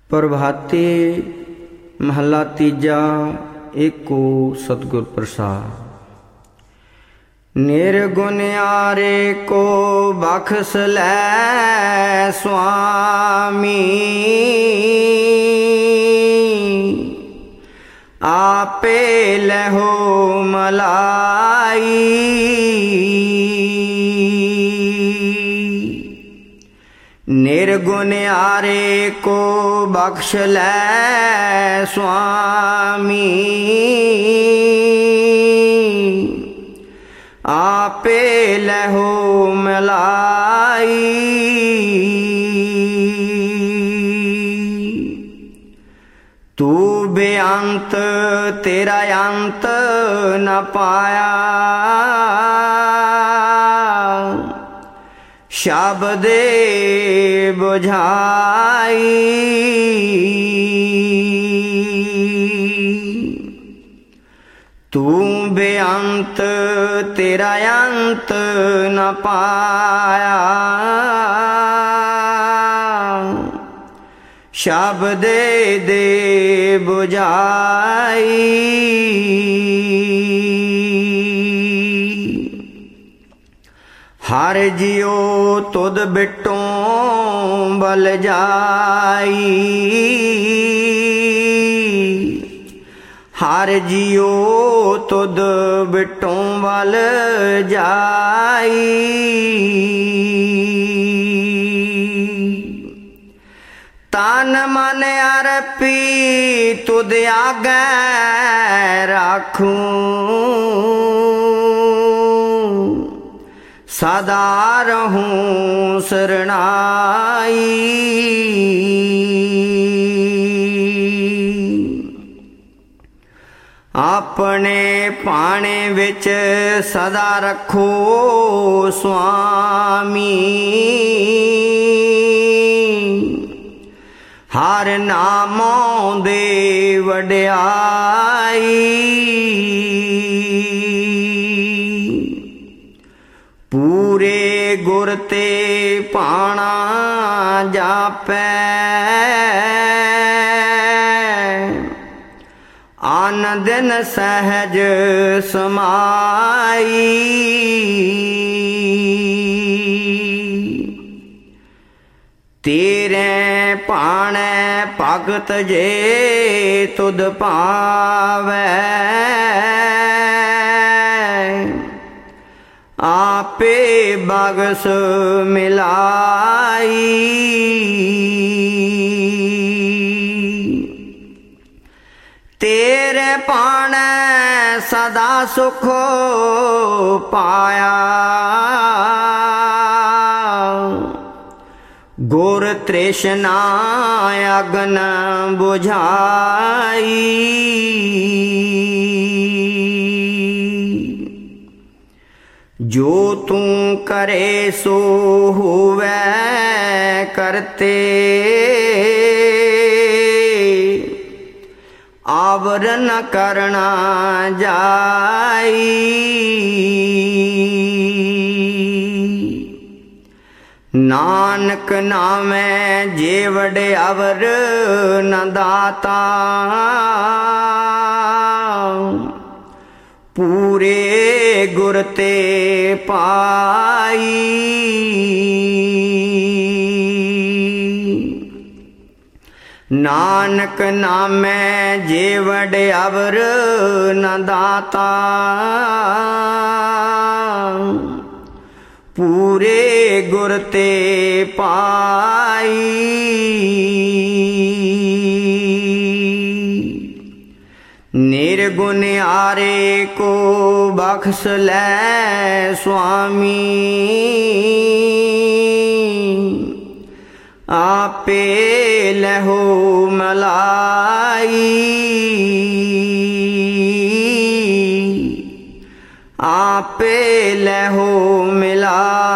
प्रभाते महला तीजा एको सतगुर प्रसाद। निर्गुनियारे को बख्श लै स्वामी, आपे लहो मलाई। निर्गुनियारे को बख्श लै स्वामी, आपे लहो मलाई। तू बेअंत तेरा अंत न पाया, शब्दे बुझाई। तू बेअंत तेरा अंत न पाया, शब्दे दे बुझाई। हर जियो तुद बिटों बल जाई, हर जियो तुद बिटों बल जाई। तन मन अर्पी तुद आगे राखूं, सदा रहूं शरणाई। अपने पाने विच सदा रखो स्वामी, हर नामों दे वड्याई। पूरे गुर ते पाना जापै, आन दिन सहज समाई। तेरे पाने भगत जे तुद पावै, आपे बगस मिलाई। तेरे पाने सदा सुख पाया, गुर तृष्णा अग्न बुझाई। जो तू करे सो होवे करते, आवरण करना जाई। नानक नामै जे वडे अवर न दाता, पूरे गुर ते पाई। नानक नामै जे वडे अवर न दाता, पूरे गुर ते पाई। निर्गुनियारे को बख्श लै स्वामी, आपे लहो मलाई। आपे लहो मिलाई।